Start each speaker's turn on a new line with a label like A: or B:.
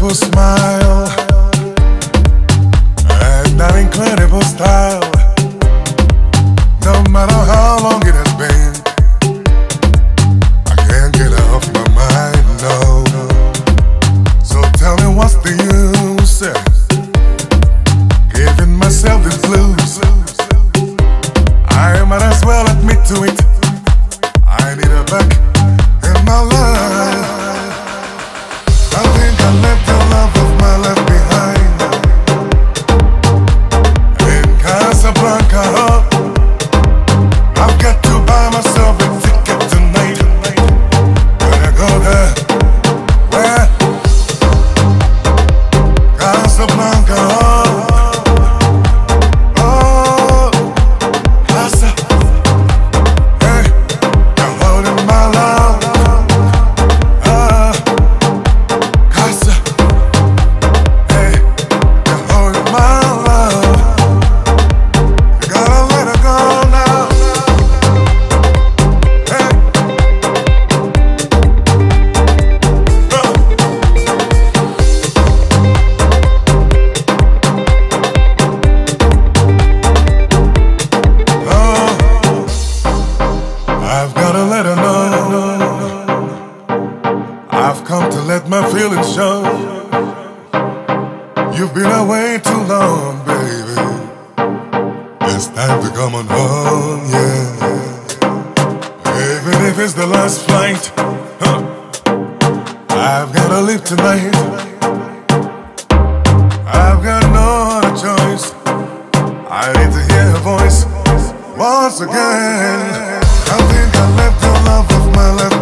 A: beautiful smile and that incredible style. No matter how long it has been, I can't get it off my mind, no. So tell me what's the use, giving myself these blues. I might as well admit to it, I need her back in my life. I think I left the love of my life behind in Casablanca. I've got to buy myself a ticket tonight. Gotta go there, where? Casablanca. Oh, Casa. Hey, you're holding my love. Casa. Hey, you're holding my love. You gotta let her go now. Hey. I've gotta let her know I've come to let my feelings show. You've been away too long, baby. It's time to come on home, yeah. Even if it's the last flight, I've gotta leave tonight. I've got no other choice. I need to hear her voice once again. I think I left the love of my life